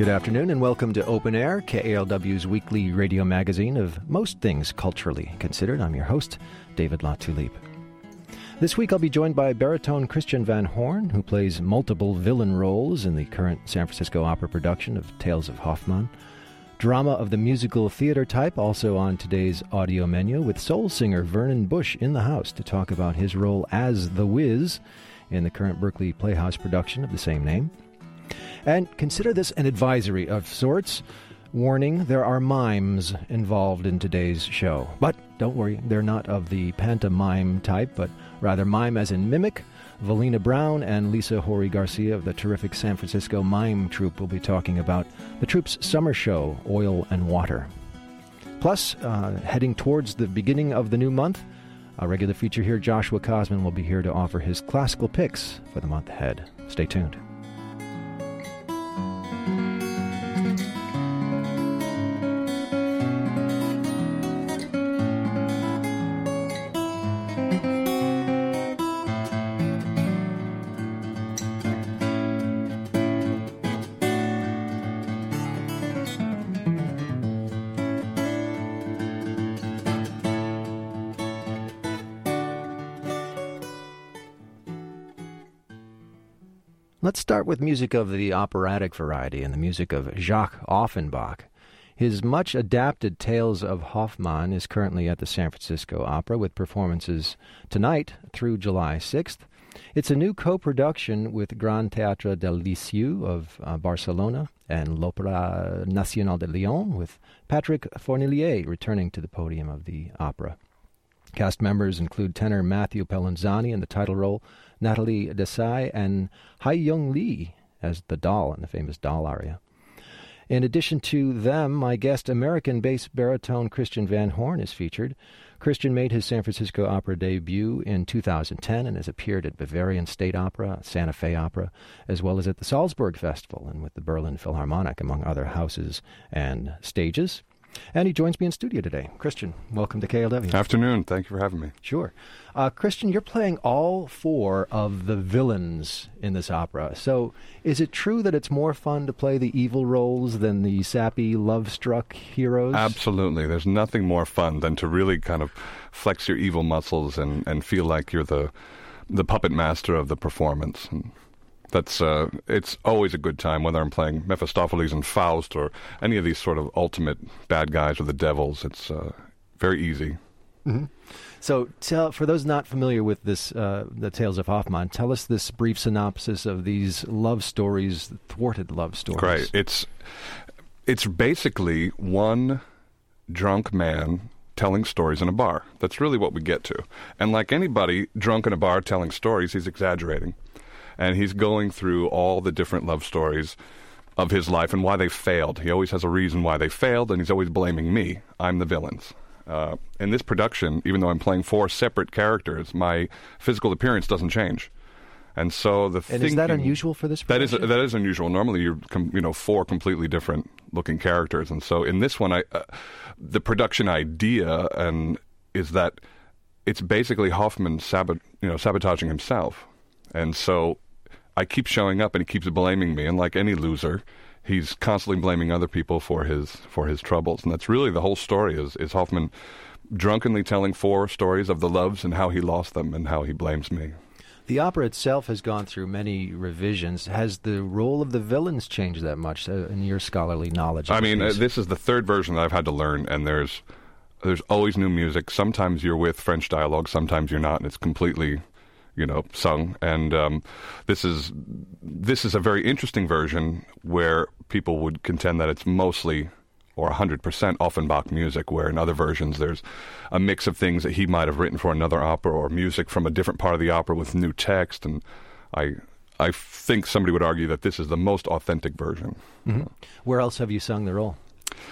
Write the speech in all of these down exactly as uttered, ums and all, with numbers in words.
Good afternoon and welcome to Open Air, K A L W's weekly radio magazine of most things culturally considered. I'm your host, David LaTulippe. This week I'll be joined by baritone Christian Van Horn, who plays multiple villain roles in the current San Francisco Opera production of Tales of Hoffmann. Drama of the musical theater type also on today's audio menu, with soul singer Vernon Bush in the house to talk about his role as the Wiz in the current Berkeley Playhouse production of the same name. And consider this an advisory of sorts. Warning, there are mimes involved in today's show. But don't worry, they're not of the pantomime type, but rather mime as in mimic. Valina Brown and Lisa Hori Garcia of the terrific San Francisco Mime Troupe will be talking about the troupe's summer show, Oil and Water. Plus, uh, heading towards the beginning of the new month, a regular feature here, Joshua Cosman, will be here to offer his classical picks for the month ahead. Stay tuned. Let's start with music of the operatic variety and the music of Jacques Offenbach. His much-adapted Tales of Hoffmann is currently at the San Francisco Opera with performances tonight through July sixth. It's a new co-production with Gran Teatre del Liceu of uh, Barcelona and l'Opéra National de Lyon, with Patrick Fournier returning to the podium of the opera. Cast members include tenor Matthew Pellanzani in the title role, Natalie Desai, and Hai-Young Lee as the doll in the famous doll aria. In addition to them, my guest American-based baritone Christian Van Horn is featured. Christian made his San Francisco Opera debut in two thousand ten and has appeared at Bavarian State Opera, Santa Fe Opera, as well as at the Salzburg Festival and with the Berlin Philharmonic, among other houses and stages. And he joins me in studio today. Christian, welcome to K L W. Afternoon. Thank you for having me. Sure. Uh, Christian, you're playing all four of the villains in this opera. So is it true that it's more fun to play the evil roles than the sappy, love-struck heroes? Absolutely. There's nothing more fun than to really kind of flex your evil muscles and, and feel like you're the the puppet master of the performance. And That's uh, it's always a good time, whether I'm playing Mephistopheles and Faust or any of these sort of ultimate bad guys or the devils. It's uh, very easy. Mm-hmm. So, tell, for those not familiar with this, uh, the Tales of Hoffmann, tell us this brief synopsis of these love stories, thwarted love stories. Right. It's it's basically one drunk man telling stories in a bar. That's really what we get to. And like anybody drunk in a bar telling stories, he's exaggerating. And he's going through all the different love stories of his life and why they failed. He always has a reason why they failed, and he's always blaming me. I'm the villains. Uh, in this production, even though I'm playing four separate characters, my physical appearance doesn't change. And so the and thinking, is that unusual for this production? That is that is unusual. Normally, you're com- you know four completely different looking characters, and so in this one, I uh, the production idea and is that it's basically Hoffmann sabot- you know sabotaging himself. And so I keep showing up, and he keeps blaming me. And like any loser, he's constantly blaming other people for his for his troubles. And that's really the whole story, is, is Hoffmann drunkenly telling four stories of the loves and how he lost them and how he blames me. The opera itself has gone through many revisions. Has the role of the villains changed that much uh, in your scholarly knowledge? I mean, uh, this is the third version that I've had to learn, and there's there's always new music. Sometimes you're with French dialogue, sometimes you're not, and it's completely... you know, sung. And um, this is this is a very interesting version where people would contend that it's mostly or one hundred percent Offenbach music, where in other versions there's a mix of things that he might have written for another opera or music from a different part of the opera with new text. And I I think somebody would argue that this is the most authentic version. Mm-hmm. Where else have you sung the role?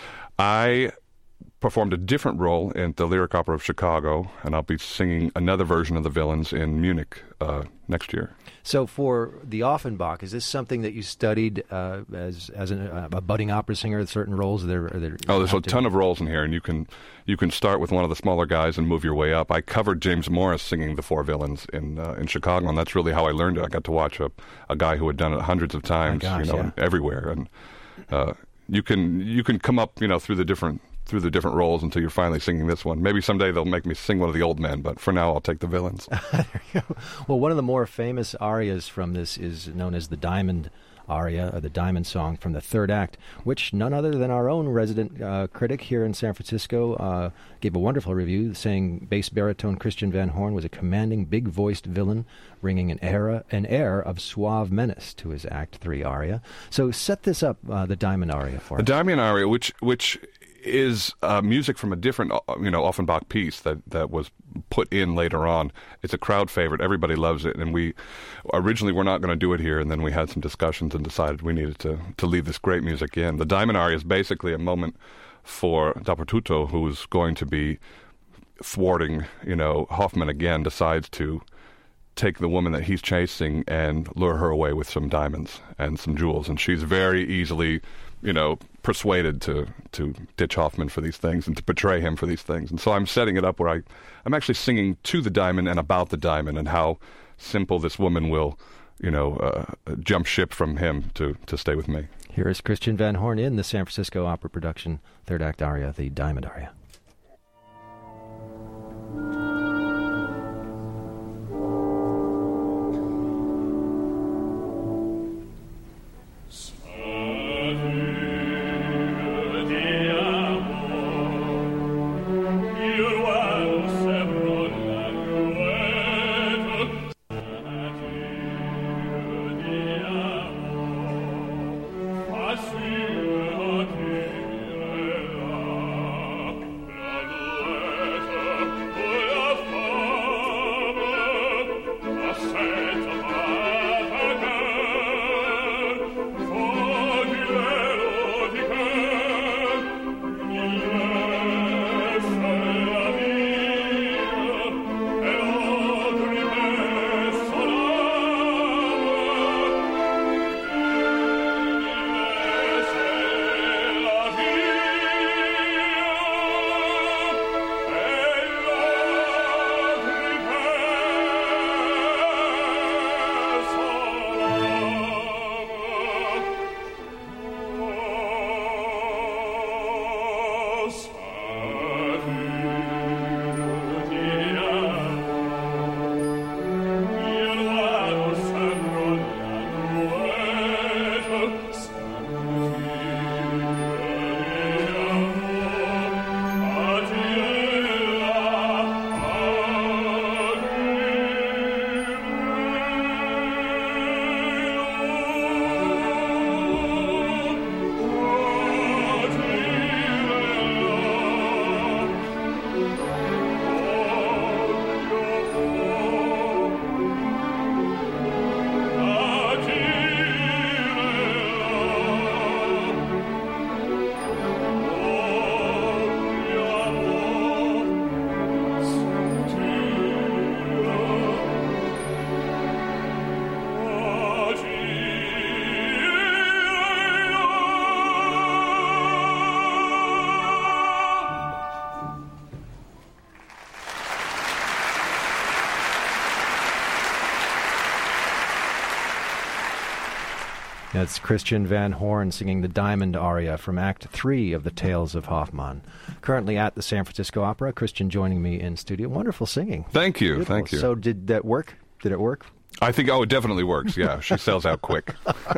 I performed a different role in the Lyric Opera of Chicago, and I'll be singing another version of the villains in Munich uh, next year. So for the Offenbach, is this something that you studied uh, as as an, uh, a budding opera singer, certain roles? There, there oh, there's a ton of roles in here, and you can you can start with one of the smaller guys and move your way up. I covered James Morris singing the four villains in uh, in Chicago, and that's really how I learned it. I got to watch a, a guy who had done it hundreds of times, oh gosh, you know, yeah. everywhere, and uh, you can you can come up, you know, through the different through the different roles until you're finally singing this one. Maybe someday they'll make me sing one of the old men, but for now I'll take the villains. There you go. Well, one of the more famous arias from this is known as the Diamond aria, or the Diamond Song from the third act, which none other than our own resident uh, critic here in San Francisco uh, gave a wonderful review, saying bass baritone Christian Van Horn was a commanding, big-voiced villain, bringing an era, an air of suave menace to his Act Three aria. So set this up, uh, the Diamond aria, for the us. The Diamond aria, which which is uh, music from a different, you know, Offenbach piece that, that was put in later on. It's a crowd favorite. Everybody loves it. And we originally were not going to do it here, and then we had some discussions and decided we needed to, to leave this great music in. The Diamond aria is basically a moment for Dappertutto, who's going to be thwarting, you know, Hoffman again, decides to take the woman that he's chasing and lure her away with some diamonds and some jewels. And she's very easily, you know, persuaded to, to ditch Hoffman for these things and to betray him for these things. And so I'm setting it up where I, I'm actually singing to the diamond and about the diamond and how simple this woman will, you know, uh, jump ship from him to, to stay with me. Here is Christian Van Horn in the San Francisco Opera production, third act aria, the Diamond aria. That's Christian Van Horn singing the Diamond aria from Act Three of the Tales of Hoffmann. Currently at the San Francisco Opera, Christian joining me in studio. Wonderful singing. Thank you, Beautiful. Thank you. So did that work? Did it work? I think, oh, it definitely works, yeah. She sells out quick.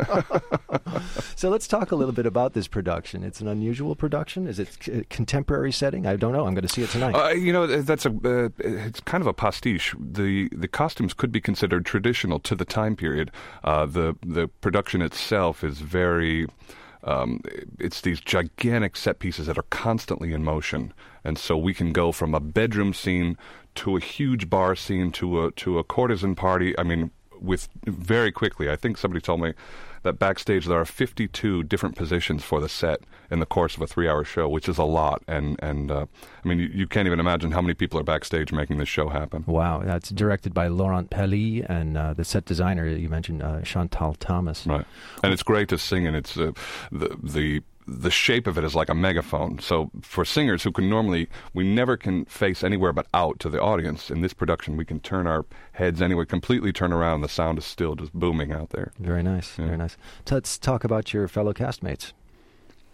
So let's talk a little bit about this production. It's an unusual production. Is it a contemporary setting? I don't know. I'm going to see it tonight. Uh, you know, that's a uh, it's kind of a pastiche. The the costumes could be considered traditional to the time period. Uh, the the production itself is very. Um, it's these gigantic set pieces that are constantly in motion, and so we can go from a bedroom scene to a huge bar scene to a to a courtesan party. I mean, with very quickly. I think somebody told me that backstage there are fifty-two different positions for the set in the course of a three-hour show, which is a lot. And and uh, I mean, you, you can't even imagine how many people are backstage making this show happen. Wow, that's directed by Laurent Pelly, and uh, the set designer you mentioned, uh, Chantal Thomas. Right, and it's great to sing, and it's uh, the the. The shape of it is like a megaphone. So for singers who can normally, we never can face anywhere but out to the audience. In this production, we can turn our heads anywhere, completely turn around. The sound is still just booming out there. Very nice, yeah. Very nice. Let's talk about your fellow castmates.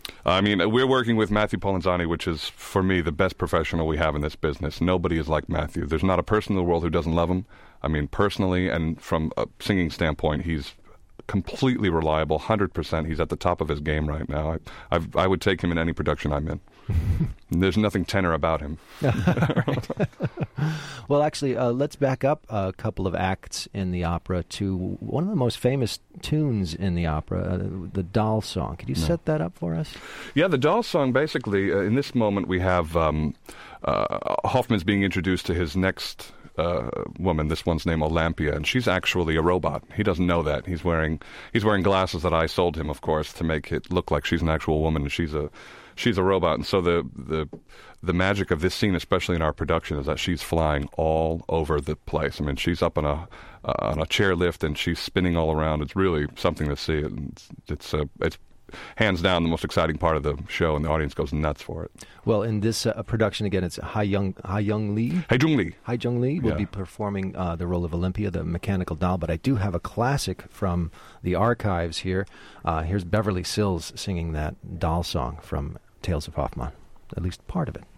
I mean, we're working with Matthew Polenzani, which is, for me, the best professional we have in this business. Nobody is like Matthew. There's not a person in the world who doesn't love him. I mean, personally and from a singing standpoint, he's completely reliable, one hundred percent. He's at the top of his game right now. I, I've, I would take him in any production I'm in. There's nothing tenor about him. Well, actually, uh, let's back up a couple of acts in the opera to one of the most famous tunes in the opera, uh, the Doll Song. Could you no. set that up for us? Yeah, the Doll Song, basically, uh, in this moment we have um, uh, Hoffman's being introduced to his next Uh, woman. This one's named Olympia, and she's actually a robot. He doesn't know that. He's wearing he's wearing glasses that I sold him, of course, to make it look like she's an actual woman, and she's a she's a robot. And so the the the magic of this scene, especially in our production, is that she's flying all over the place. I mean, she's up on a uh, on a chairlift and she's spinning all around. It's really something to see. It's it's uh, it's hands down the most exciting part of the show, and the audience goes nuts for it. Well, in this uh, production, again, it's Ha Young Ha Young Lee. Ha Jung Lee. Ha Jung Lee will yeah. be performing uh, the role of Olympia, the mechanical doll. But I do have a classic from the archives here. Uh, here's Beverly Sills singing that doll song from Tales of Hoffmann, at least part of it.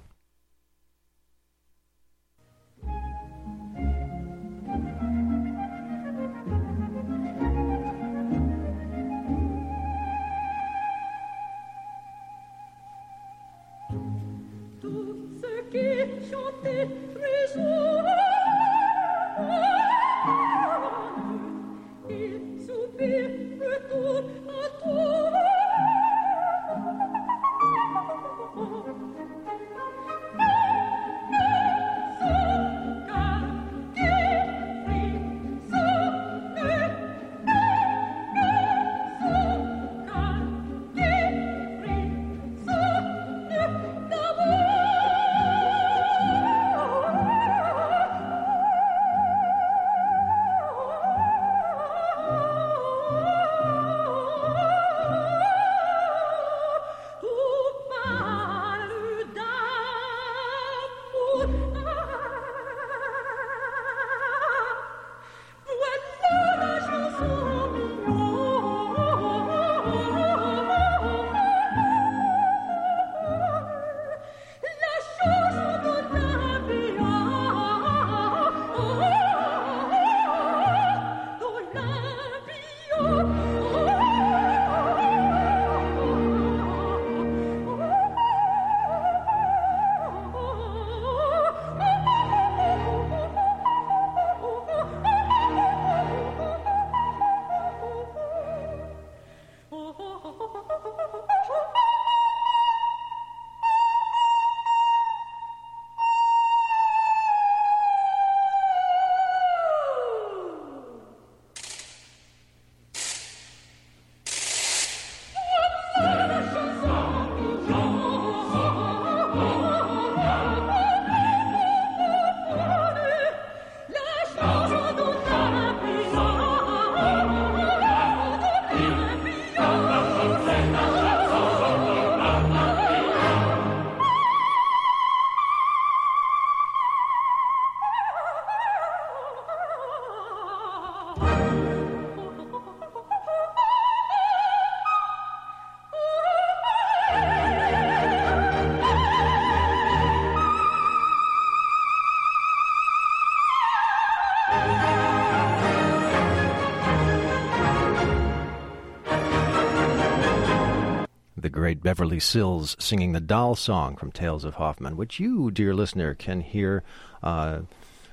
The great Beverly Sills singing the Doll Song from Tales of Hoffmann, which you, dear listener, can hear uh,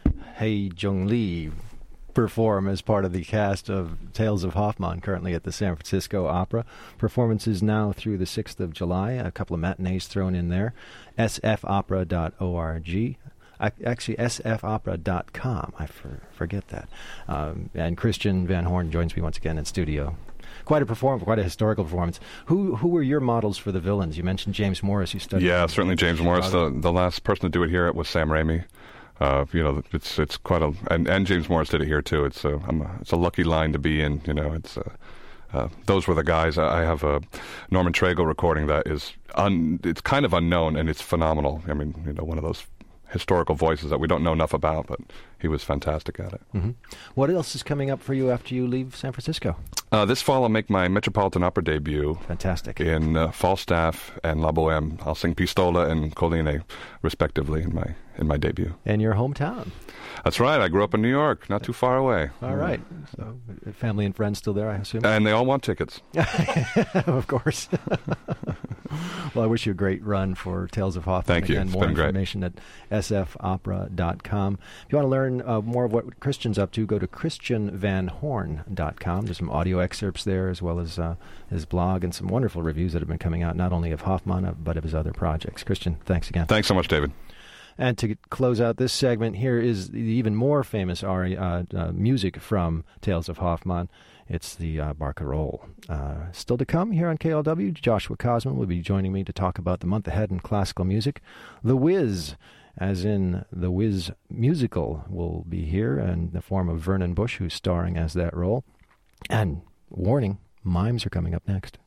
Ha Jung Lee perform as part of the cast of Tales of Hoffmann, currently at the San Francisco Opera. Performances now through the sixth of July, a couple of matinees thrown in there. s f opera dot org. Actually, s f opera dot com. I for, forget that. Um, and Christian Van Horn joins me once again in studio. Quite a performance, quite a historical performance. Who who were your models for the villains? You mentioned James Morris. You studied. Yeah, certainly James Morris. The the last person to do it here was Sam Raimi. Uh, you know, it's it's quite a and, and James Morris did it here too. It's a I'm a, it's a lucky line to be in. You know, it's uh, uh, those were the guys. I have a Norman Traeger recording that is un, it's kind of unknown and it's phenomenal. I mean, you know, one of those historical voices that we don't know enough about, but he was fantastic at it. Mm-hmm. What else is coming up for you after you leave San Francisco? Uh, this fall, I'll make my Metropolitan Opera debut. Fantastic. In uh, Falstaff and La Boheme. I'll sing Pistola and Colline, respectively, in my in my debut. And your hometown. That's right. I grew up in New York, not too far away. All right. So, family and friends still there, I assume? And they all want tickets. Of course. Well, I wish you a great run for Tales of Hoffmann. Thank you. Again, It's more been great. information at s f opera dot com. If you want to learn uh, more of what Christian's up to, go to christian van horn dot com. There's some audio excerpts there, as well as uh, his blog and some wonderful reviews that have been coming out, not only of Hoffmann, uh, but of his other projects. Christian, thanks again. Thanks so much, David. And to close out this segment, here is the even more famous aria, uh, uh, music from Tales of Hoffmann. It's the uh, Barcarolle. Uh, still to come here on K L W, Joshua Cosman will be joining me to talk about the month ahead in classical music. The Wiz, as in The Wiz musical, will be here in the form of Vernon Bush, who's starring as that role. And warning, mimes are coming up next.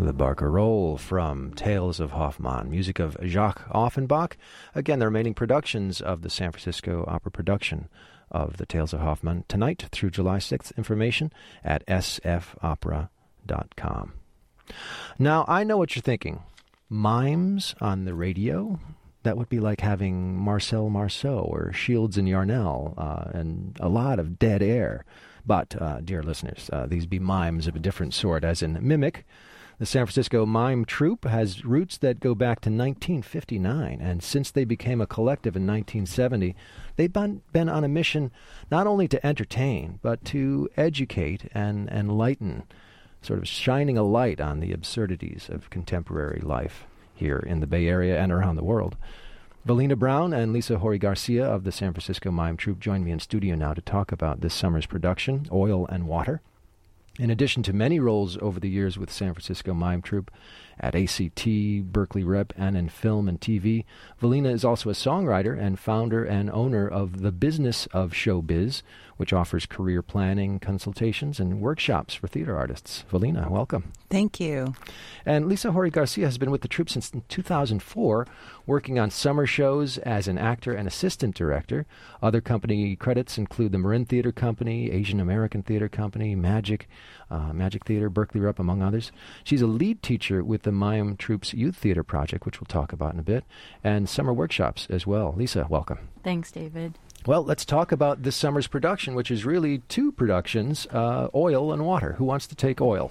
The Barcarolle from Tales of Hoffmann, music of Jacques Offenbach. Again, the remaining productions of the San Francisco Opera production of the Tales of Hoffmann tonight through July sixth. Information at s f opera dot com. Now, I know what you're thinking. Mimes on the radio? That would be like having Marcel Marceau or Shields and Yarnell uh, and a lot of dead air. But, uh, dear listeners, uh, these be mimes of a different sort, as in mimic. The San Francisco Mime Troupe has roots that go back to nineteen fifty-nine, and since they became a collective in nineteen seventy, they've been, been on a mission not only to entertain, but to educate and enlighten, sort of shining a light on the absurdities of contemporary life here in the Bay Area and around the world. Valina Brown and Lisa Hori Garcia of the San Francisco Mime Troupe join me in studio now to talk about this summer's production, Oil and Water. In addition to many roles over the years with San Francisco Mime Troupe at A C T, Berkeley Rep, and in film and T V, Valina is also a songwriter and founder and owner of The Business of Showbiz, which offers career planning, consultations, and workshops for theater artists. Valina, welcome. Thank you. And Lisa Hori Garcia has been with the troupe since two thousand four, working on summer shows as an actor and assistant director. Other company credits include the Marin Theater Company, Asian American Theater Company, Magic, uh, Magic Theater, Berkeley Rep, among others. She's a lead teacher with the Mime Troupe's Youth Theater Project, which we'll talk about in a bit, and summer workshops as well. Lisa, welcome. Thanks, David. Well, let's talk about this summer's production, which is really two productions, uh, Oil and Water. Who wants to take Oil?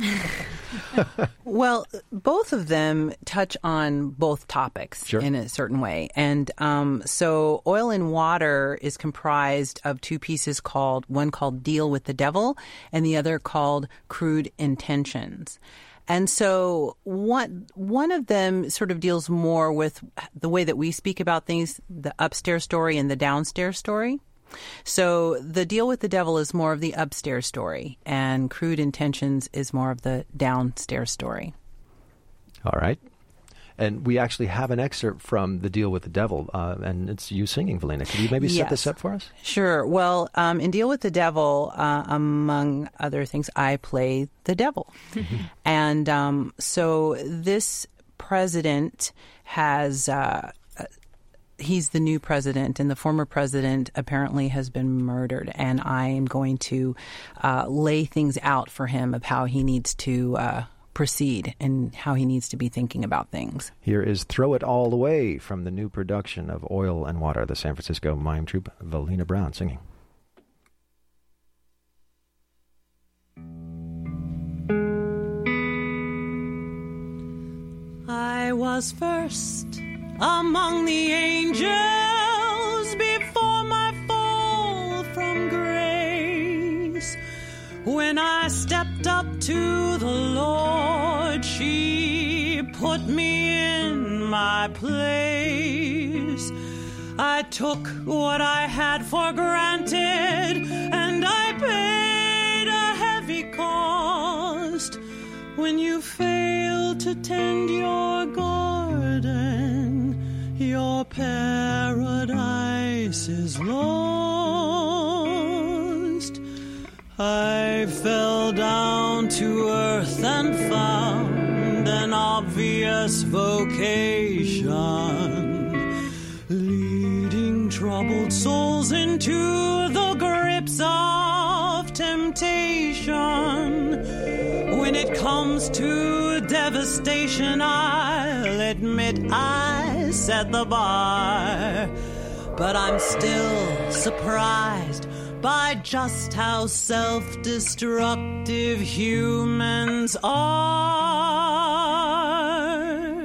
Well, both of them touch on both topics Sure. in a certain way. And um, so Oil and Water is comprised of two pieces called, one called Deal with the Devil and the other called Crude Intentions. And so one one of them sort of deals more with the way that we speak about things, the upstairs story and the downstairs story. So the Deal with the Devil is more of the upstairs story, and Crude Intentions is more of the downstairs story. All right. And we actually have an excerpt from The Deal with the Devil, uh, and it's you singing, Valina. Could you maybe set Yes. this up for us? Sure. Well, um, in Deal with the Devil, uh, among other things, I play the devil. And um, so this president has... Uh, He's the new president, and the former president apparently has been murdered. And I am going to uh, lay things out for him of how he needs to uh, proceed and how he needs to be thinking about things. Here is Throw It All Away from the new production of Oil and Water, the San Francisco Mime Troupe, Valina Brown singing. I was first among the angels before my fall from grace. When I stepped up to the Lord, she put me in my place. I took what I had for granted, and I paid a heavy cost. When you fail to tend your garden, your paradise is lost. I fell down to earth and found an obvious vocation, leading troubled souls into the grips of temptation. When it comes to devastation, I'll admit I set the bar. But I'm still surprised by just how self-destructive humans are.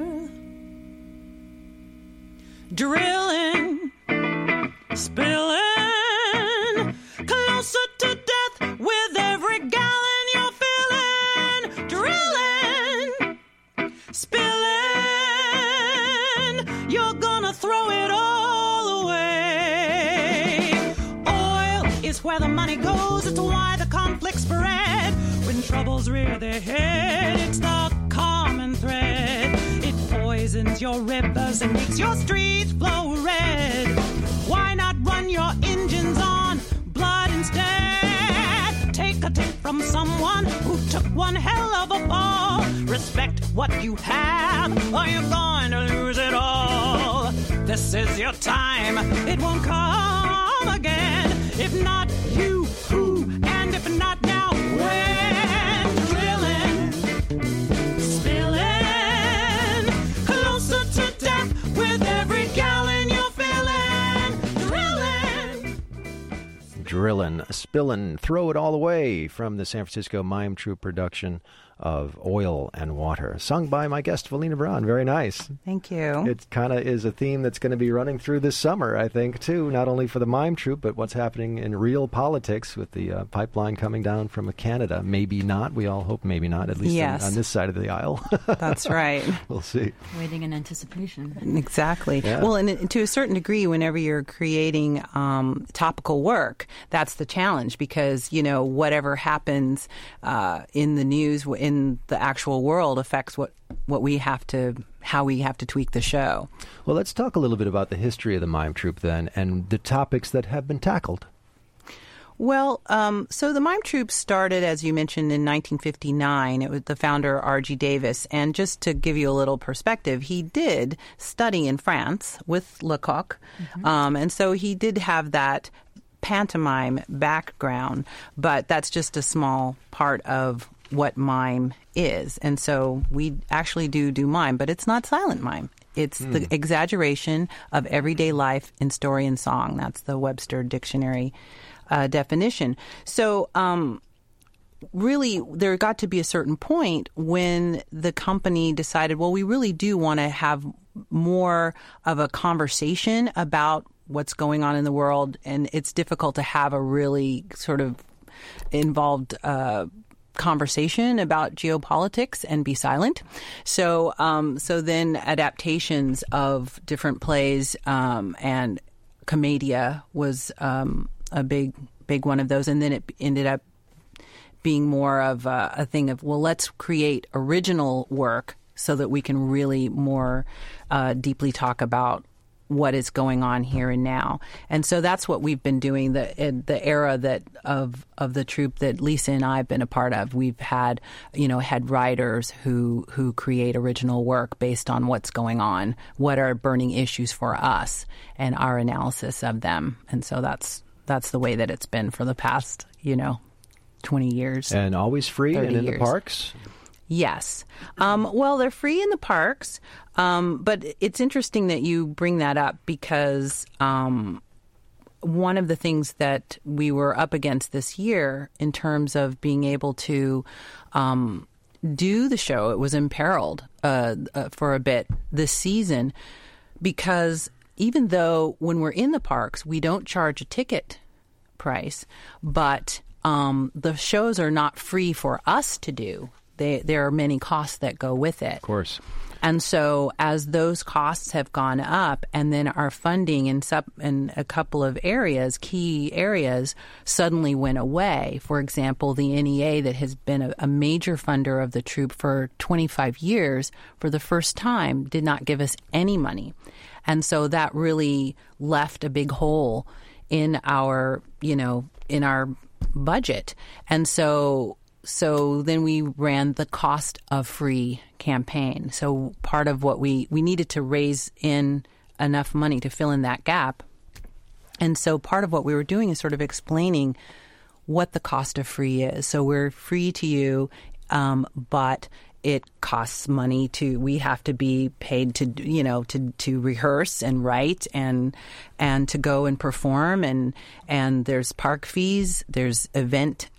Drilling, spilling, closer to death with every gallon you're filling. Drilling, spilling, you're gonna throw it all away. Oil is where the money goes, it's why the conflicts spread. When troubles rear their head, it's the common thread. It poisons your rivers and makes your streets flow red. Why not run your engines on blood instead? Take a tip from from someone who took one hell of a fall. Respect what you have, or you're going to lose it all. This is your time, it won't come again. If not you, who? And if not now, when? Drilling, spilling, closer to death with every gallon you're filling. Drilling. Drillin', spillin', throw it all away from the San Francisco Mime Troupe production of Oil and Water, sung by my guest, Valina Braun. Very nice. Thank you. It kind of is a theme that's going to be running through this summer, I think, too, not only for the Mime Troupe, but what's happening in real politics with the uh, pipeline coming down from Canada. Maybe not. We all hope maybe not, at least yes. on, on this side of the aisle. That's right. We'll see. Waiting in anticipation. Exactly. Yeah. Well, and to a certain degree, whenever you're creating um, topical work, that's the challenge because, you know, whatever happens uh, in the news, in the actual world affects what, what we have to, how we have to tweak the show. Well, let's talk a little bit about the history of the Mime Troupe then and the topics that have been tackled. Well, um, so the Mime Troupe started, as you mentioned, in nineteen fifty-nine. It was the founder, R G Davis. And just to give you a little perspective, he did study in France with Lecoq. Mm-hmm. Um, and so he did have that pantomime background, but that's just a small part of what mime is. And so we actually do do mime, but it's not silent mime. It's mm. the exaggeration of everyday life in story and song. That's the Webster Dictionary uh, definition. So um, really, there got to be a certain point when the company decided, well, we really do want to have more of a conversation about what's going on in the world. And it's difficult to have a really sort of involved uh conversation about geopolitics and be silent. So, um, so then adaptations of different plays um, and Commedia was um, a big, big one of those. And then it ended up being more of a, a thing of, well, let's create original work so that we can really more uh, deeply talk about what is going on here and now. And so that's what we've been doing, the in the era that of of the troupe that Lisa and I have been a part of. We've had, you know, had writers who who create original work based on what's going on, what are burning issues for us, and our analysis of them. And so that's that's the way that it's been for the past, you know, twenty years. And always free and in years. the parks? Yes. Um, well, they're free in the parks, um, but it's interesting that you bring that up because um, one of the things that we were up against this year in terms of being able to um, do the show, it was imperiled uh, uh, for a bit this season because even though when we're in the parks, we don't charge a ticket price, but um, the shows are not free for us to do. They, there are many costs that go with it. Of course. And so as those costs have gone up and then our funding in, sub, in a couple of areas, key areas, suddenly went away. For example, the N E A that has been a, a major funder of the troupe for twenty-five years, for the first time, did not give us any money. And so that really left a big hole in our, you know, in our budget. And so... So then we ran the cost of free campaign. So part of what we, we needed to raise in enough money to fill in that gap. And so part of what we were doing is sort of explaining what the cost of free is. So we're free to you, um, but it costs money to, we have to be paid to, you know, to, to rehearse and write and, and to go and perform. And, and there's park fees, there's event,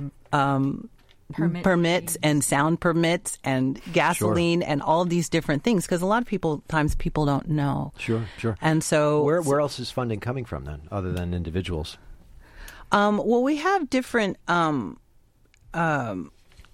um, Permit permits fees. And sound permits and gasoline sure. and all of these different things because a lot of people times people don't know. Sure, sure. And so where where else is funding coming from then, other than individuals? Um, well, we have different um, um,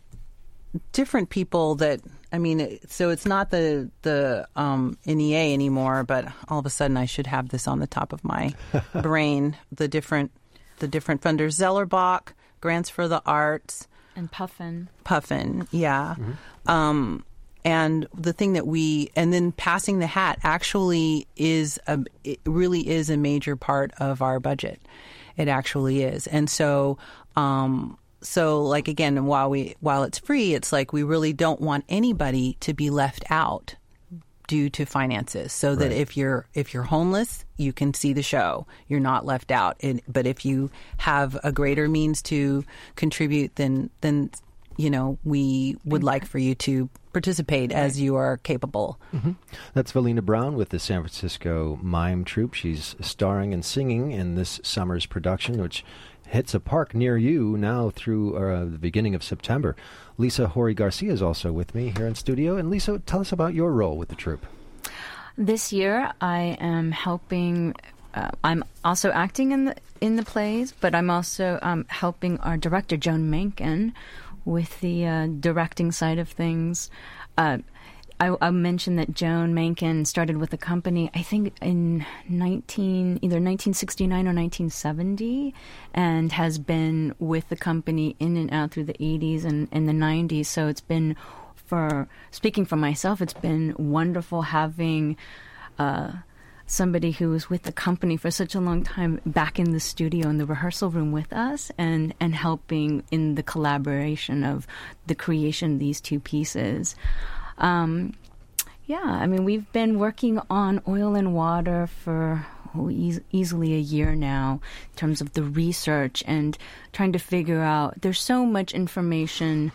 different people that I mean. So it's not the the um, N E A anymore, but all of a sudden I should have this on the top of my brain. The different the different funders: Zellerbach, Grants for the Arts. And Puffin. Puffin, yeah. Mm-hmm. Um, and the thing that we, and then Passing the Hat actually is, a, it really is a major part of our budget. It actually is. And so um, so like again, while we while it's free, it's like we really don't want anybody to be left out due to finances. So that Right. if you're if you're homeless, you can see the show. You're not left out. And, but if you have a greater means to contribute, then then you know we would like for you to participate as you are capable. Mm-hmm. That's Valina Brown with the San Francisco Mime Troupe. She's starring and singing in this summer's production, which hits a park near you now through uh, the beginning of September. Lisa Hori Garcia is also with me here in studio. And Lisa, tell us about your role with the troupe. This year, I am helping. Uh, I'm also acting in the in the plays, but I'm also um, helping our director Joan Mencken with the uh, directing side of things. Uh, I, I mentioned that Joan Mencken started with the company, I think, in nineteen either nineteen sixty-nine or nineteen seventy, and has been with the company in and out through the eighties and, and the nineties. So it's been, for speaking for myself, it's been wonderful having uh, somebody who was with the company for such a long time back in the studio in the rehearsal room with us, and, and helping in the collaboration of the creation of these two pieces. Um, yeah, I mean, we've been working on Oil and Water for oh, e- easily a year now in terms of the research and trying to figure out. There's so much information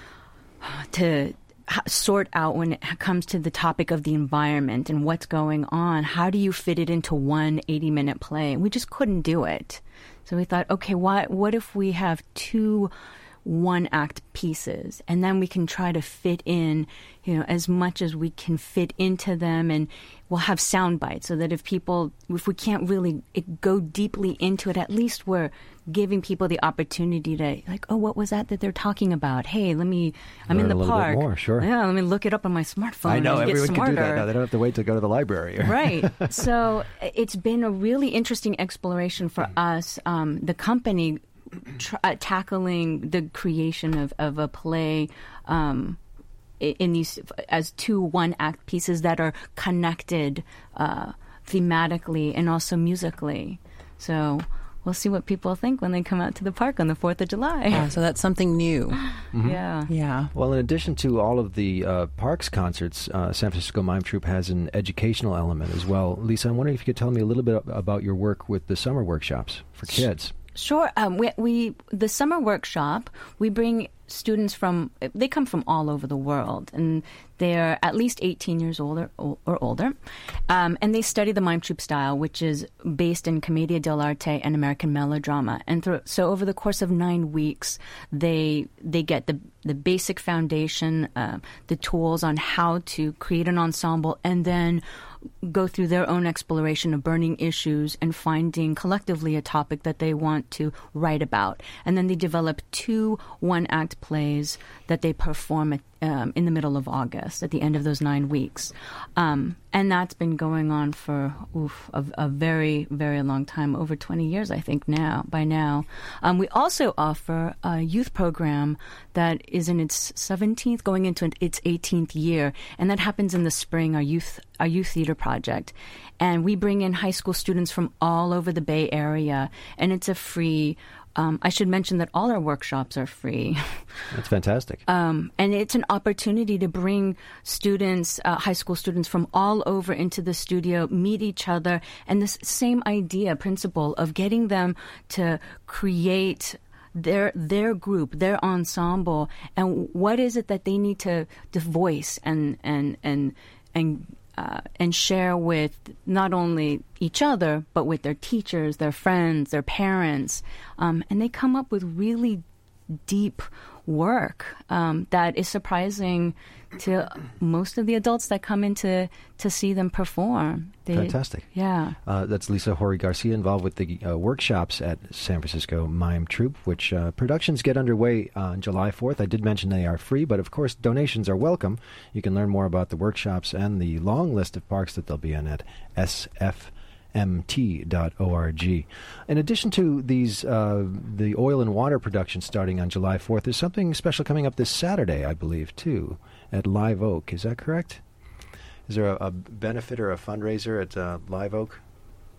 to sort out when it comes to the topic of the environment and what's going on. How do you fit it into one eighty-minute play? We just couldn't do it. So we thought, okay, what, what if we have two one-act pieces, and then we can try to fit in, you know, as much as we can fit into them, and we'll have sound bites so that if people, if we can't really go deeply into it, at least we're giving people the opportunity to, like, oh, what was that that they're talking about? Hey, let me, I'm Learn in the a little park. Bit more, sure. Yeah, let me look it up on my smartphone. I know, and everyone get can do that smarter. now. They don't have to wait to go to the library. Right. So it's been a really interesting exploration for us, um, the company, Tr- uh, tackling the creation of, of a play um, in these as two one-act pieces that are connected uh, thematically and also musically. So we'll see what people think when they come out to the park on the fourth of July. Yeah, so that's something new. Mm-hmm. Yeah. Yeah. Well, in addition to all of the uh, parks concerts, uh, San Francisco Mime Troupe has an educational element as well. Lisa, I'm wondering if you could tell me a little bit about your work with the summer workshops for kids. Sure. Um, we, we the summer workshop, we bring students from, they come from all over the world, and they're at least eighteen years older or, or older, um, and they study the mime troupe style, which is based in commedia dell'arte and American melodrama. And through, so over the course of nine weeks, they they get the the basic foundation, uh, the tools on how to create an ensemble, and then go through their own exploration of burning issues and finding collectively a topic that they want to write about. And then they develop two one-act plays that they perform at, um, in the middle of August, at the end of those nine weeks. Um, and that's been going on for oof, a, a very, very long time, over twenty years, I think, now. by now. Um, we also offer a youth program that is in its seventeenth, going into its eighteenth year, and that happens in the spring, our youth our youth theater project. And we bring in high school students from all over the Bay Area, and it's a free, um, I should mention that all our workshops are free. That's fantastic. Um, and it's an opportunity to bring students, uh, high school students from all over into the studio, meet each other, and this same idea, principle of getting them to create their their group, their ensemble, and what is it that they need to, to voice and and and and uh, and share with not only each other but with their teachers, their friends, their parents, um, and they come up with really deep work um, that is surprising to most of the adults that come in to, to see them perform. They, Fantastic. Yeah. Uh, that's Lisa Hori Garcia, involved with the uh, workshops at San Francisco Mime Troupe, which uh, productions get underway on July fourth. I did mention they are free, but of course donations are welcome. You can learn more about the workshops and the long list of parks that they'll be in at S F M T dot org. In addition to these, uh, the oil and water production starting on July fourth, there's something special coming up this Saturday, I believe, too, at Live Oak. Is that correct? Is there a, a benefit or a fundraiser at uh, Live Oak?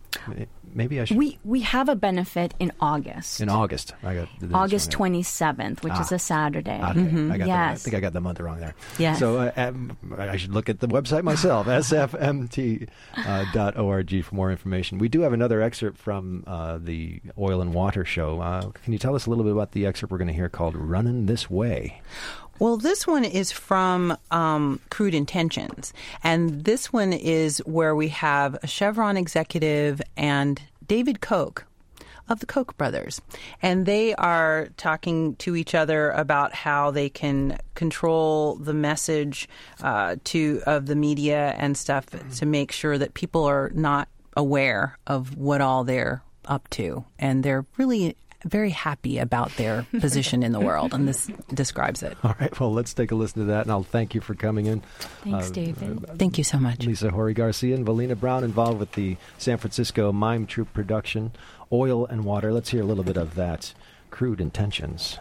Maybe I should. We we have a benefit in August. In August, I got August twenty seventh, which ah. is a Saturday. Okay. Mm-hmm. I got yes. the, I think I got the month wrong there. Yes. So uh, um, I should look at the website myself, s f m t dot org, for more information. We do have another excerpt from uh, the Oil and Water show. Uh, can you tell us a little bit about the excerpt we're going to hear called "Runnin' This Way"? Well, this one is from um, Crude Intentions, and this one is where we have a Chevron executive and David Koch of the Koch brothers, and they are talking to each other about how they can control the message uh, to of the media and stuff to make sure that people are not aware of what all they're up to, and they're really very happy about their position in the world, and this describes it. All right, well, let's take a listen to that, and I'll thank you for coming in. Thanks, uh, David. Uh, thank you so much. Lisa Horry Garcia and Valina Brown, involved with the San Francisco Mime Troupe production, Oil and Water. Let's hear a little bit of that. Crude Intentions.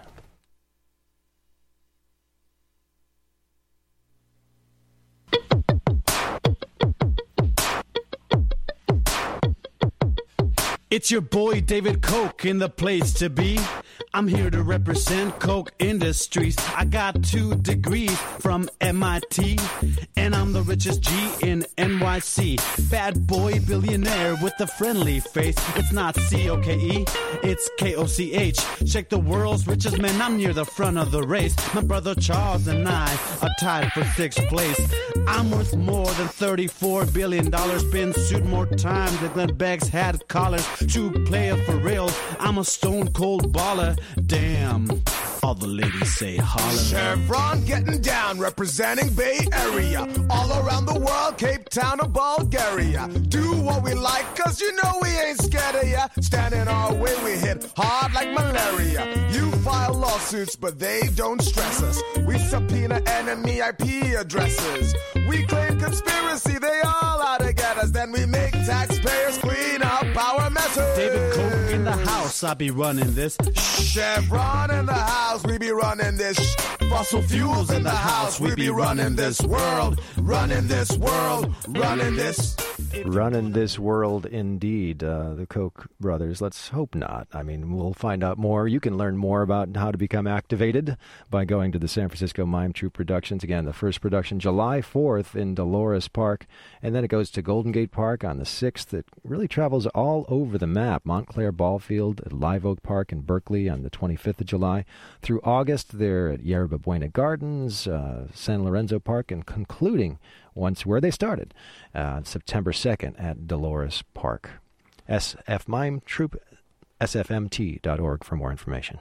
It's your boy David Koch in the place to be. I'm here to represent Koch Industries. I got two degrees from M I T, and I'm the richest G in N Y C. Bad boy billionaire with a friendly face. It's not C O K E, it's K O C H. Check the world's richest man, I'm near the front of the race. My brother Charles and I are tied for sixth place. I'm worth more than thirty-four billion dollars. Been sued more times than Glenn Beck's had collars. True player for real, I'm a stone cold baller. Damn, all the ladies say holla. Chevron getting down, representing Bay Area. All around the world, Cape Town or Bulgaria. Do what we like, cause you know we ain't scared of ya. Standing our way, we hit hard like malaria. You file lawsuits, but they don't stress us. We subpoena enemy I P addresses. We claim conspiracy, they all out to get us. Then we make taxpayers clean up our messes. David Koch in the house, I be running this. Chevron in the house, we be running this. Fossil fuels in the house, we be running this world. Running this world, running this. Running this world, indeed. Uh, the Koch brothers. Let's hope not. I mean, we'll find out more. You can learn more about how to become activated by going to the San Francisco Mime Troupe Productions. Again, the first production, July fourth in Dolores Park. And then it goes to Golden Gate Park on the sixth. It really travels all over the map. Montclair Ballfield at Live Oak Park in Berkeley on the twenty-fifth of July. Through August, they're at Yerba Buena Gardens, uh, San Lorenzo Park, and concluding once where they started, uh, September second at Dolores Park. S F Mime Troupe, S F M T dot org for more information.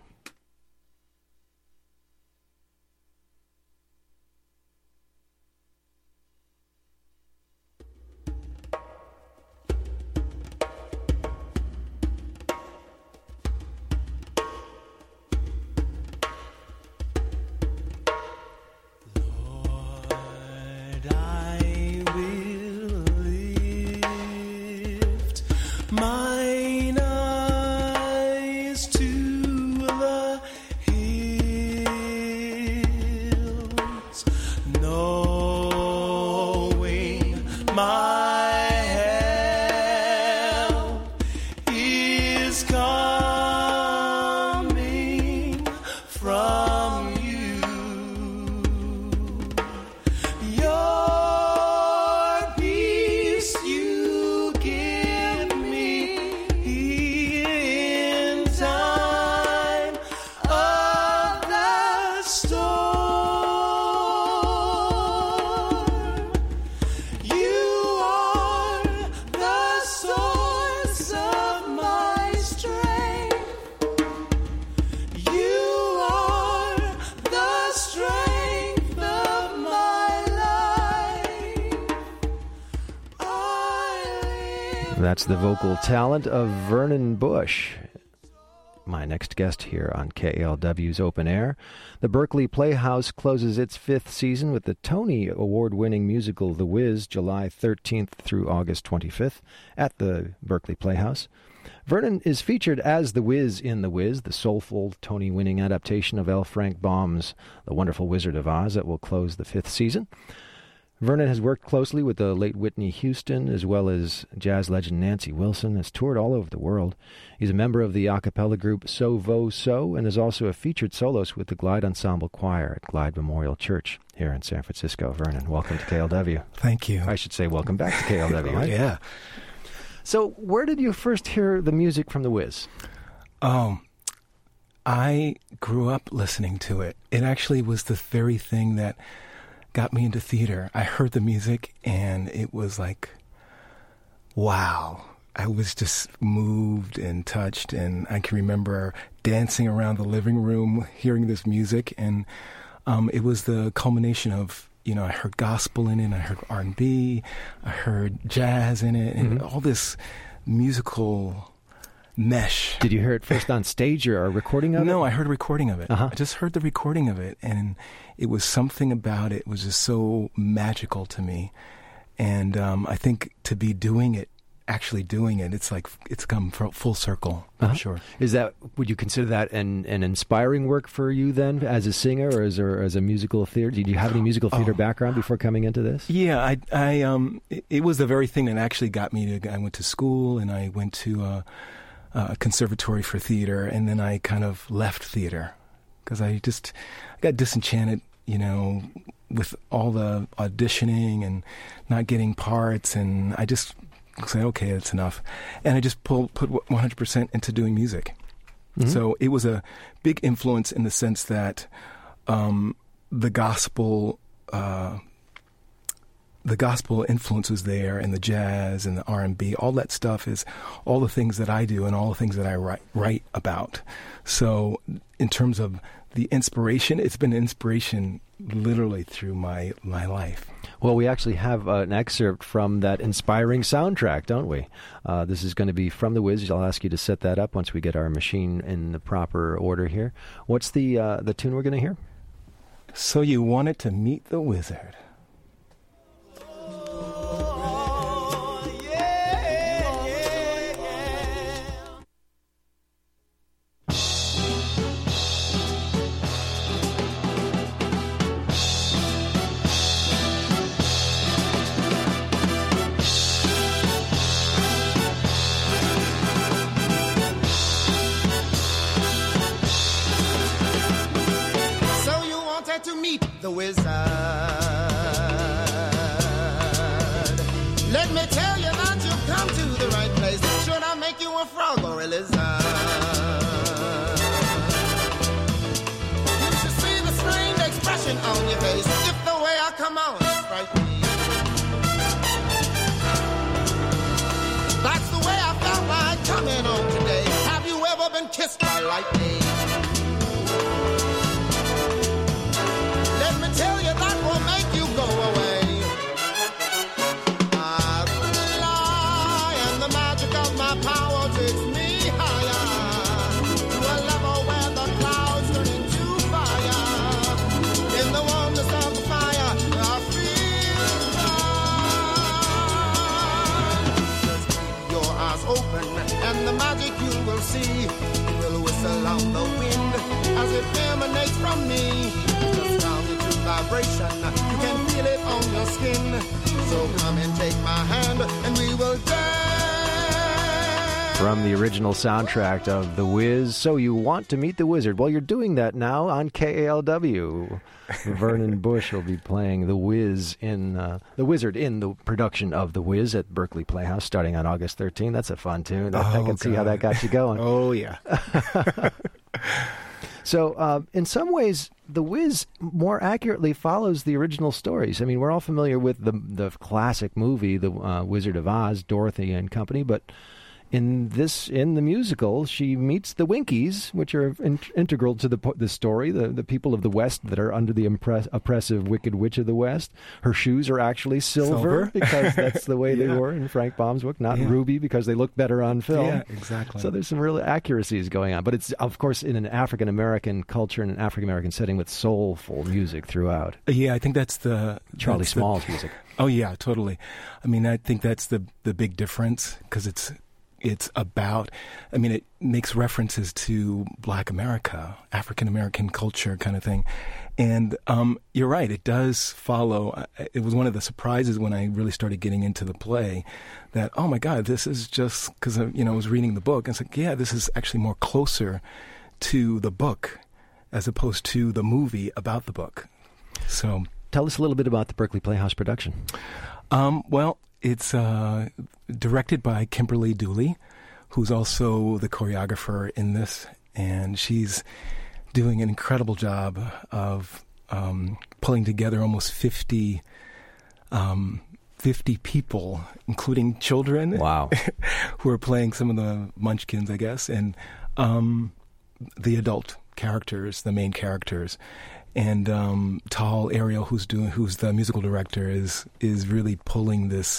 Mine eyes to the hills, knowing my help is coming from you. Your peace you give in time of the storm. You are the source of my strength. You are the strength of my life. I live. That's the vocal talent of Vernon Bush, my next guest here on K A L W's Open Air. The Berkeley Playhouse closes its fifth season with the Tony Award-winning musical The Wiz, July thirteenth through August twenty-fifth at the Berkeley Playhouse. Vernon is featured as the Wiz in The Wiz, the soulful Tony-winning adaptation of L. Frank Baum's The Wonderful Wizard of Oz that will close the fifth season. Vernon has worked closely with the late Whitney Houston, as well as jazz legend Nancy Wilson, has toured all over the world. He's a member of the a cappella group So Vo So, and is also a featured soloist with the Glide Ensemble Choir at Glide Memorial Church here in San Francisco. Vernon, welcome to K L W. Thank you. I should say welcome back to K L W, Oh, right? yeah. So where did you first hear the music from The Wiz? Um, I grew up listening to it. It actually was the very thing that got me into theater. I heard the music, and it was like, wow. I was just moved and touched, and I can remember dancing around the living room, hearing this music, and um, it was the culmination of, you know, I heard gospel in it, I heard R and B, I heard jazz in it, and Mm-hmm. all this musical mesh. Did you hear it first on stage or a recording of it? No, I heard a recording of it. Uh-huh. I just heard the recording of it, and it was something about it was just so magical to me. And um, I think to be doing it, actually doing it, it's like it's come f- full circle. Uh-huh. I'm sure. Is that, would you consider that an, an inspiring work for you then, as a singer or as a, as a musical theater? Did you have any musical theater Oh. background before coming into this? Yeah, I, I, um, it, it was the very thing that actually got me to. I went to school, and I went to uh, a conservatory for theater, and then I kind of left theater because I just I got disenchanted, you know, with all the auditioning and not getting parts, and I just said, okay, that's enough, and I just pulled put one hundred percent into doing music. Mm-hmm. So it was a big influence in the sense that um, the gospel. Uh, The gospel influence was there, and the jazz and the R and B, all that stuff is all the things that I do and all the things that I write, write about. So in terms of the inspiration, it's been inspiration literally through my, my life. Well, we actually have uh, an excerpt from that inspiring soundtrack, don't we? Uh, this is going to be from The Wiz. I'll ask you to set that up once we get our machine in the proper order here. What's the uh, the tune we're going to hear? So you wanted to meet the wizard. So you wanted to meet the wizard. Let me tell you that you've come to the right place. Should I make you a frog or a lizard? You should see the strained expression on your face if the way I come on strike me. That's the way I felt like coming on today. Have you ever been kissed by lightning? Let me tell you, that will make you go away. I fly, and the magic of my power takes me higher to a level where the clouds turn into fire. In the warmness of the fire, I feel fine. Just keep your eyes open, and the magic you will see will whistle on the wind as it emanates from me. Just sound into vibration, you can feel it on your skin. So come and take my hand, and we will dance. From the original soundtrack of The Wiz, So You Want to Meet the Wizard. Well, you're doing that now on K A L W. Vernon Bush will be playing The Wiz in uh, The Wizard in the production of The Wiz at Berkeley Playhouse starting on August thirteenth. That's a fun tune. I, I Oh, can see how God. that got you going. Oh, yeah. So, uh, in some ways, The Wiz more accurately follows the original stories. I mean, we're all familiar with the the classic movie, The uh, Wizard of Oz, Dorothy and Company, but in this, in the musical, she meets the Winkies, which are in- integral to the po- the story, the, the people of the West that are under the impress- oppressive Wicked Witch of the West. Her shoes are actually silver, Silver? because that's the way they Yeah. were in Frank Baum's book, not Yeah. ruby because they look better on film. Yeah, exactly. So there's some real accuracies going on. But it's, of course, in an African-American culture, in an African-American setting with soulful music throughout. Yeah, I think that's the Charlie that's the- Small's music. Oh yeah, totally. I mean, I think that's the the big difference because it's It's about, I mean, it makes references to Black America, African American culture kind of thing. And um, you're right, it does follow. It was one of the surprises when I really started getting into the play that, oh my God, this is just, because, you know, I was reading the book, and it's like, yeah, this is actually more closer to the book as opposed to the movie about the book. So, tell us a little bit about the Berkeley Playhouse production. Um, well, it's uh, directed by Kimberly Dooley, who's also the choreographer in this, and she's doing an incredible job of um, pulling together almost fifty, um, fifty people, including children. Wow. Who are playing some of the munchkins, I guess, and um, the adult characters, the main characters. And um, Tal Ariel, who's doing, who's the musical director, is is really pulling this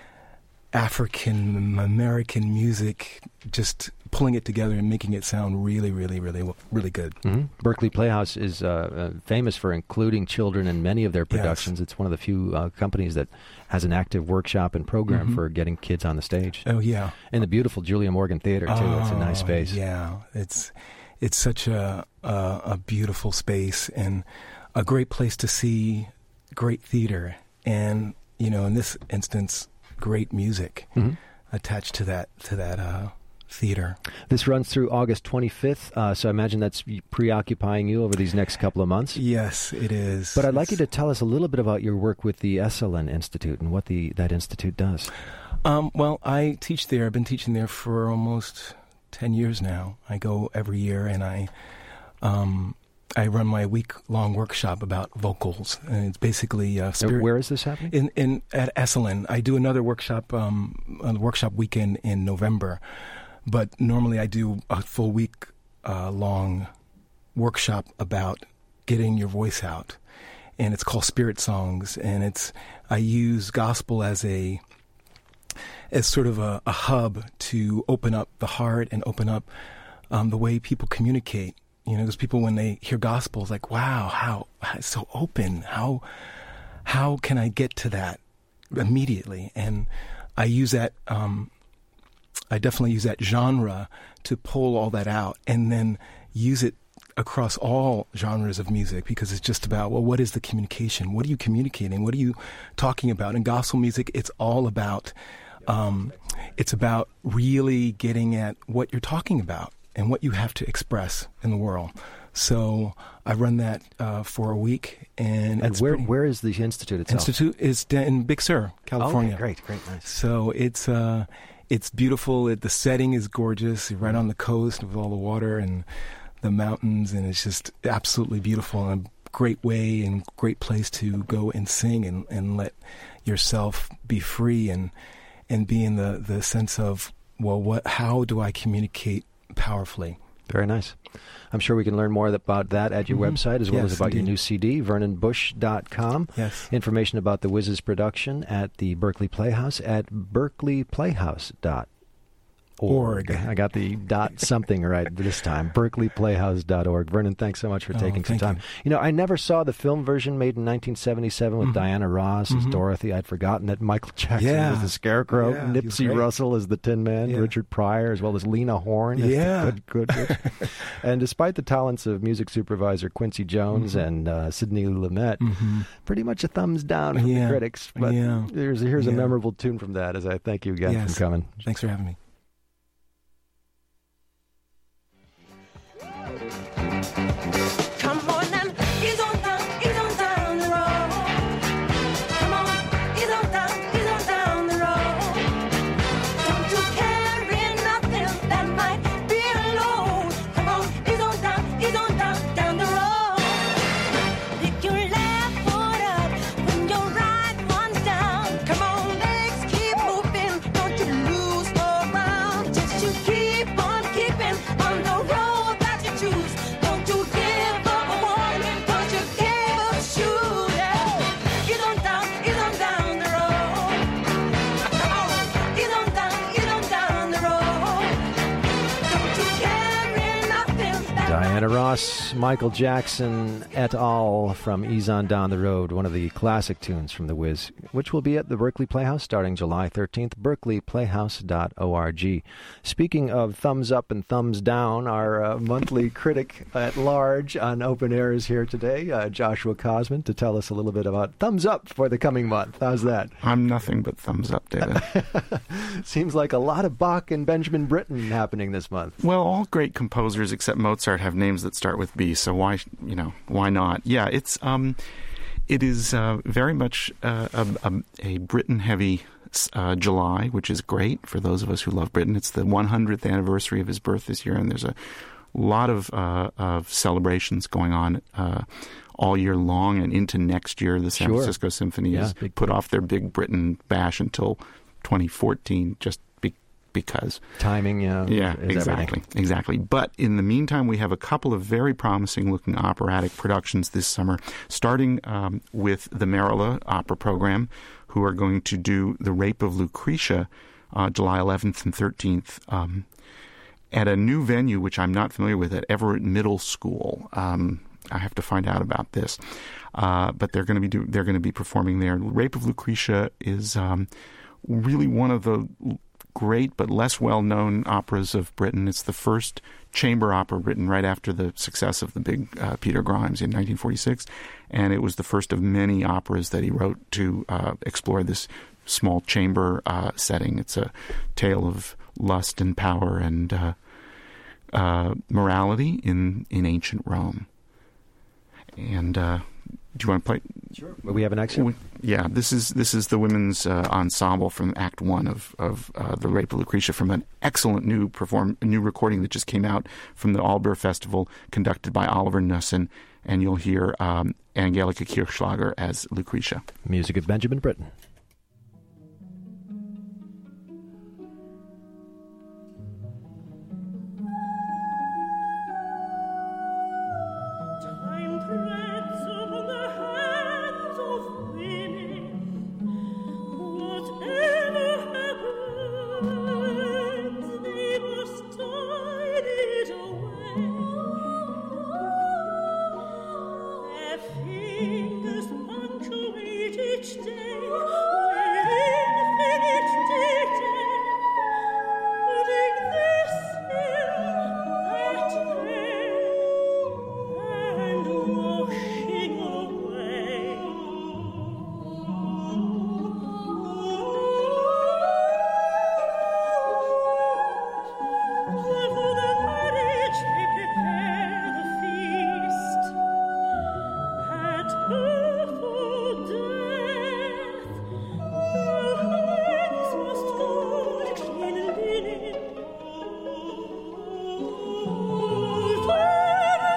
African American music, just pulling it together and making it sound really, really, really, really good. Mm-hmm. Berkeley Playhouse is uh, uh, famous for including children in many of their productions. Yes. It's one of the few uh, companies that has an active workshop and program mm-hmm. for getting kids on the stage. Oh yeah, in the beautiful Julia Morgan Theater too. Oh, it's a nice space. Yeah, it's. It's such a, a a beautiful space and a great place to see great theater and, you know, in this instance, great music mm-hmm. attached to that to that uh, theater. This runs through August twenty-fifth, uh, so I imagine that's preoccupying you over these next couple of months. Yes, it is. But I'd it's... like you to tell us a little bit about your work with the Esalen Institute and what the that institute does. Um, well, I teach there. I've been teaching there for almost ten years now. I go every year and I um, I run my week-long workshop about vocals. And it's basically uh, spirit. Where is this happening? In, in at Esalen. I do another workshop, um, a workshop weekend in November. But normally I do a full week uh, long workshop about getting your voice out. And it's called Spirit Songs. And it's I use gospel as a as sort of a, a hub to open up the heart and open up um, the way people communicate. You know, because people, when they hear gospel, it's like, wow, how, how it's so open. How how can I get to that immediately? And I use that, um, I definitely use that genre to pull all that out and then use it across all genres of music, because it's just about, well, what is the communication? What are you communicating? What are you talking about? In gospel music, it's all about Um, it's about really getting at what you're talking about and what you have to express in the world. So I run that uh, for a week. And, and it's where pretty, where is the institute itself? Institute is in Big Sur, California. Oh, okay, great, great, nice. So it's uh, it's beautiful. It, the setting is gorgeous. You're right on the coast with all the water and the mountains, and it's just absolutely beautiful and a great way and great place to go and sing and, and let yourself be free and and be in the, the sense of, well, what? How do I communicate powerfully? Very nice. I'm sure we can learn more about that at your mm-hmm. website, as well yes, as about indeed. your new C D, vernon bush dot com. Yes. Information about the Wizz's production at the Berkeley Playhouse at berkeley playhouse dot org. I got the dot something right this time. berkeley playhouse dot org. Vernon, thanks so much for oh, taking some time. You. you know, I never saw the film version made in nineteen seventy-seven with mm-hmm. Diana Ross as mm-hmm. Dorothy. I'd forgotten that Michael Jackson yeah. was the Scarecrow, yeah, Nipsey Russell as the Tin Man, yeah. Richard Pryor, as well as Lena Horne. As yeah. the good, good, good. And despite the talents of music supervisor Quincy Jones mm-hmm. and uh, Sidney Lumet, mm-hmm. pretty much a thumbs down from yeah. the critics. But yeah. here's, here's yeah. a memorable tune from that, as I thank you again yes. for coming. Thanks for having me. Come on and ease on down, ease on down the road. Come on, ease on down, ease on down the road. Don't you carry nothing that might be a load. Come on, ease on down, ease on down, down the road. Pick your left foot up when your right one's down. Come on, legs keep moving, don't you lose your mind. Diana Ross, Michael Jackson et al. From Ease On Down the Road, one of the classic tunes from The Wiz, which will be at the Berkeley Playhouse starting July thirteenth, berkeley playhouse dot org. Speaking of thumbs up and thumbs down, our uh, monthly critic at large on Open Air is here today, uh, Joshua Cosman, to tell us a little bit about thumbs up for the coming month. How's that? I'm nothing but thumbs up, David. Seems like a lot of Bach and Benjamin Britten happening this month. Well, all great composers except Mozart have names that start with B, so why, you know, why not? Yeah, it's um, it is uh, very much uh, a, a, a Britten-heavy uh, July, which is great for those of us who love Britten. It's the one hundredth anniversary of his birth this year, and there's a lot of uh, of celebrations going on uh, all year long and into next year. The San Sure. Francisco Symphony Yeah, has big- put off their big Britain bash until twenty fourteen, just be- because. Timing, yeah. Yeah, is exactly, everything. exactly. But in the meantime, we have a couple of very promising-looking operatic productions this summer, starting um, with the Merilla Opera Program, who are going to do The Rape of Lucretia uh, July eleventh and thirteenth um, at a new venue, which I'm not familiar with, at Everett Middle School. Um, I have to find out about this, uh, but they're going to be do- they're going to be performing there. Rape of Lucretia is um, really one of the great but less well-known operas of Britain. It's the first chamber opera written right after the success of the big uh, Peter Grimes in nineteen forty-six, and it was the first of many operas that he wrote to uh, explore this small chamber uh, setting. It's a tale of lust and power and uh, uh, morality in, in ancient Rome. And uh, do you want to play? Sure. We have an excerpt? We, yeah, this is this is the women's uh, ensemble from Act One of of uh, The Rape of Lucretia, from an excellent new perform new recording that just came out from the Alber Festival, conducted by Oliver Nussen, and you'll hear um, Angelika Kirchschlager as Lucretia. Music of Benjamin Britten. Time treads upon the hands of women. Whatever happens, they must hide it away. Their fingers punctuate each day with infinite detail, putting this here, that there, and washing away. For the marriage they prepare the feast. At birth or death, their hands must hold clean linen. Whatever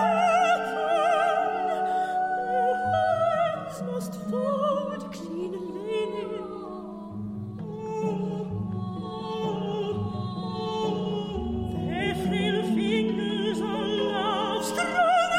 their hands must fold clean linen. Their frail fingers are love's strong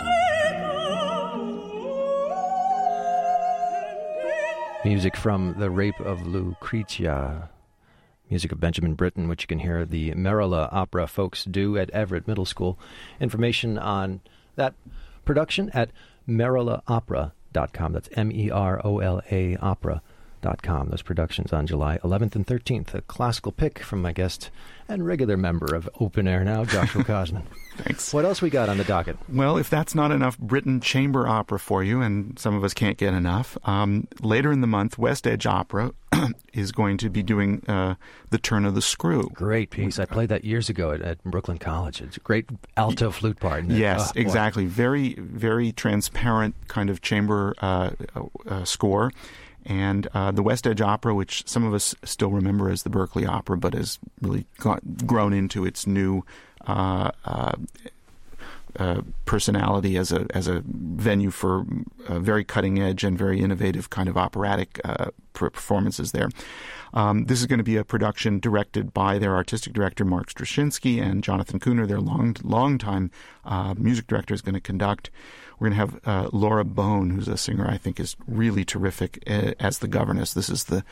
vehicle. Music from The Rape of Lucretia. Music of Benjamin Britten, which you can hear the Merilla Opera folks do at Everett Middle School. Information on that production at merilla opera dot com. That's M E R O L A opera dot com. Those productions on July eleventh and thirteenth. A classical pick from my guest and regular member of Open Air now, Joshua Cosman. Thanks. What else we got on the docket? Well, if that's not enough Britain chamber opera for you, and some of us can't get enough, um, later in the month, West Edge Opera is going to be doing uh, The Turn of the Screw. Great piece. I played that years ago at, at Brooklyn College. It's a great alto flute part. Isn't it? Yes, Oh, boy. exactly. Very, very transparent kind of chamber uh, uh, score. And uh, the West Edge Opera, which some of us still remember as the Berkeley Opera, but has really got, grown into its new uh, uh, uh, personality as a as a venue for uh, very cutting edge and very innovative kind of operatic uh, performances there. Um, this is going to be a production directed by their artistic director Mark Straczynski, and Jonathan Kuhner, their long longtime uh, music director, is going to conduct. We're going to have uh, Laura Bone, who's a singer I think is really terrific, uh, as the governess. This is the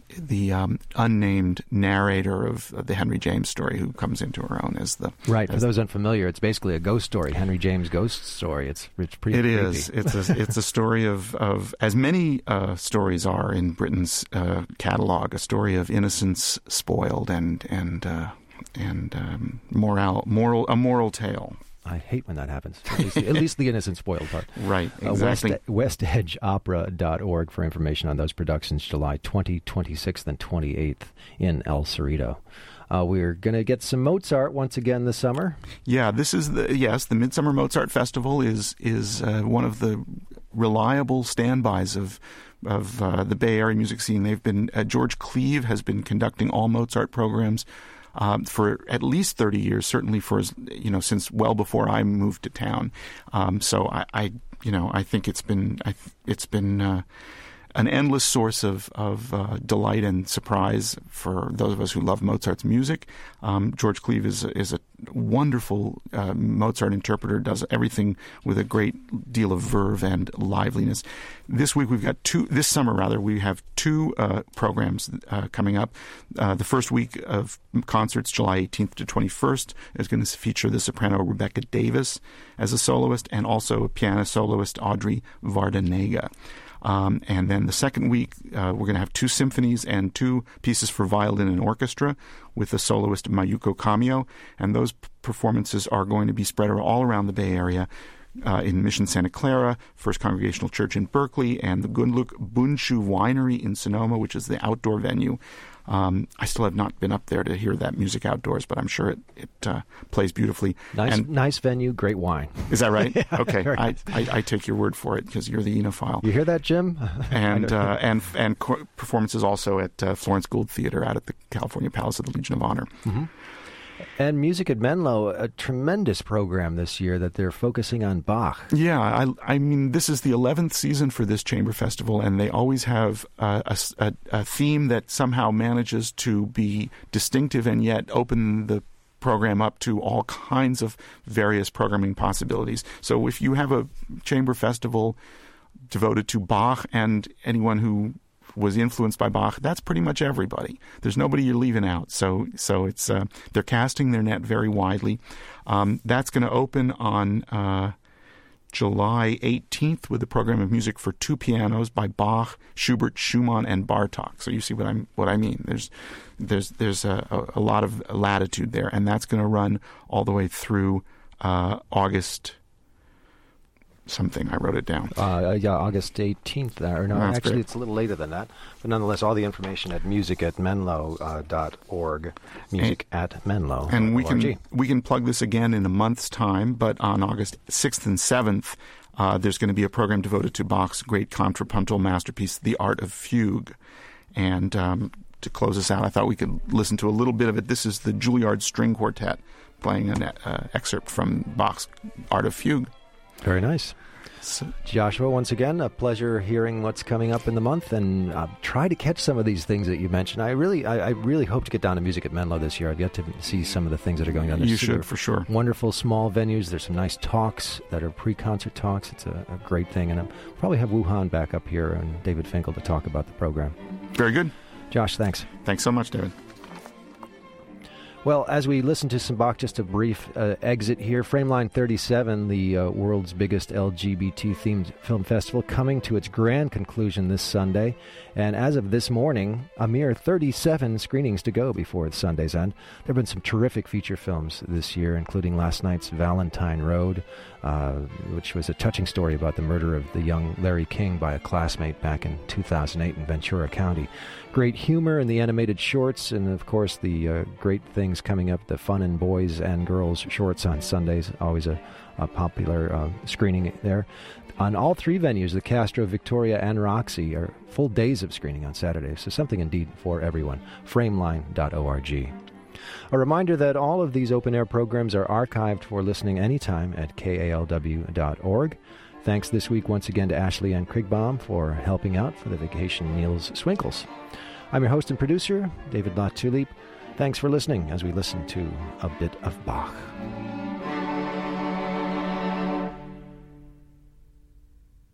the um, unnamed narrator of, of the Henry James story, who comes into her own as the right. As For those unfamiliar, it's basically a ghost story, Henry James ghost story. It's it's pretty. It creepy. is. It's a it's a story of of as many uh, stories are in Britain's uh, catalog. A story of innocence spoiled and and uh, and um, moral moral a moral tale. I hate when that happens. At least, at least the innocent spoiled part. Right, exactly. Uh, West, west edge opera dot org for information on those productions, July twentieth, twenty-sixth, and twenty-eighth in El Cerrito. Uh, we're going to get some Mozart once again this summer. Yeah, this is the yes, the Midsummer Mozart Festival is is uh, one of the reliable standbys of of uh, the Bay Area music scene. They've been uh, George Cleave has been conducting all Mozart programs Um, for at least thirty years, certainly for, you know, since well before I moved to town. Um, so I, I, you know, I think it's been, I, it's been uh, an endless source of, of uh, delight and surprise for those of us who love Mozart's music. Um, George Cleave is, is a wonderful uh, Mozart interpreter, does everything with a great deal of verve and liveliness. This week we've got two, this summer rather, we have two uh, programs uh, coming up. Uh, the first week of concerts, July eighteenth to twenty-first, is going to feature the soprano Rebecca Davis as a soloist and also piano soloist Audrey Vardanega. Um, and then the second week, uh, we're going to have two symphonies and two pieces for violin and orchestra with the soloist Mayuko Kamio. And those p- performances are going to be spread all around the Bay Area uh, in Mission Santa Clara, First Congregational Church in Berkeley, and the Gundluk Bunshu Winery in Sonoma, which is the outdoor venue. Um, I still have not been up there to hear that music outdoors, but I'm sure it, it uh, plays beautifully. Nice, and, nice venue, great wine. Is that right? Yeah, okay, I, nice. I, I take your word for it because you're the enophile. You hear that, Jim? and uh, and and co- performances also at uh, Florence Gould Theater out at the California Palace of the Legion of Honor. Mm-hmm. And Music at Menlo, a tremendous program this year that they're focusing on Bach. Yeah, I, I mean, this is the eleventh season for this chamber festival, and they always have uh, a, a, a theme that somehow manages to be distinctive and yet open the program up to all kinds of various programming possibilities. So if you have a chamber festival devoted to Bach and anyone who was influenced by Bach, that's pretty much everybody. There's nobody you're leaving out. So so it's uh, they're casting their net very widely. Um, that's going to open on uh, July eighteenth with a program of music for two pianos by Bach, Schubert, Schumann, and Bartok. So you see what I'm what I mean. There's there's there's a, a, a lot of latitude there, and that's going to run all the way through uh, August. Something. I wrote it down. Uh, yeah, August eighteenth. Uh, or no, That's actually, great. it's a little later than that. But nonetheless, all the information at music at menlo dot org. Music and, at menlo. And we can we can plug this again in a month's time. But on August sixth and seventh, uh, there's going to be a program devoted to Bach's great contrapuntal masterpiece, The Art of Fugue. And um, to close us out, I thought we could listen to a little bit of it. This is the Juilliard String Quartet playing an uh, excerpt from Bach's Art of Fugue. Very nice. So, Joshua, once again, a pleasure hearing what's coming up in the month, and uh, try to catch some of these things that you mentioned. I really, I, I really hope to get down to Music at Menlo this year. I've yet to see some of the things that are going on. There's you should, for sure. Wonderful small venues. There's some nice talks that are pre-concert talks. It's a, a great thing, and I'll probably have Wuhan back up here and David Finkel to talk about the program. Very good. Josh, thanks. Thanks so much, David. Well, as we listen to some Bach, just a brief uh, exit here. Frameline thirty-seven, the uh, world's biggest L G B T-themed film festival, coming to its grand conclusion this Sunday. And as of this morning, a mere thirty-seven screenings to go before Sunday's end. There have been some terrific feature films this year, including last night's Valentine Road, uh, which was a touching story about the murder of the young Larry King by a classmate back in two thousand eight in Ventura County. Great humor in the animated shorts, and of course the uh, great things coming up, the fun in boys and girls shorts on Sundays, always a, a popular uh, screening there. On all three venues, the Castro, Victoria, and Roxy, are full days of screening on Saturday, so something indeed for everyone. frameline dot org. A reminder that all of these open-air programs are archived for listening anytime at K A L W dot org. Thanks this week once again to Ashley Ann Krigbaum for helping out for the Vacation Meals Swinkles. I'm your host and producer, David Lott Tulip. Thanks for listening as we listen to a bit of Bach.